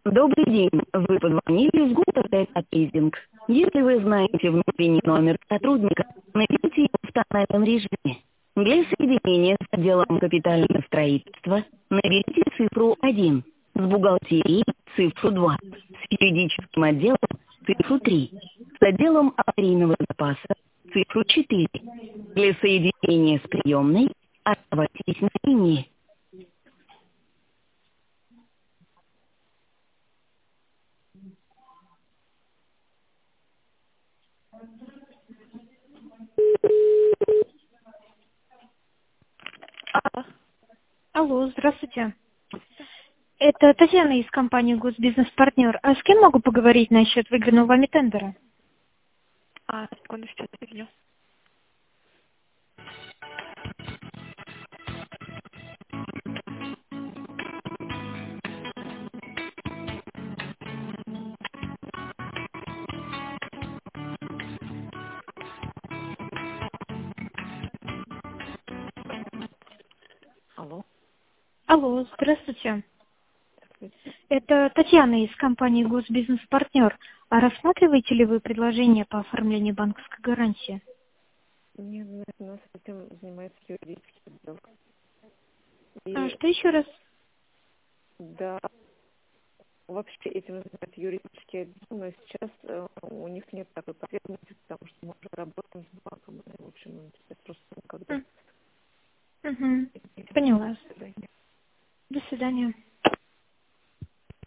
Добрый день. Вы позвонили в Гутертек Лизинг. Если вы знаете внутренний номер сотрудника, наберите его в тональном режиме. Для соединения с отделом капитального строительства наберите цифру 1, с бухгалтерией цифру 2, с юридическим отделом цифру 3, с отделом аварийного запаса цифру 4. Для соединения с приемной оставайтесь на линии. Алло, здравствуйте. Это Татьяна из компании Госбизнес-партнер. А с кем могу поговорить насчет выигранного вами тендера? Секунду, сейчас перейдем. Алло. Алло, здравствуйте. Это Татьяна из компании Госбизнес-партнер. А рассматриваете ли вы предложение по оформлению банковской гарантии? Нет, у нас этим занимается юридический отдел. А И что еще раз? да, вообще этим занимается юридический отдел, но сейчас у них нет такой потребности, потому что мы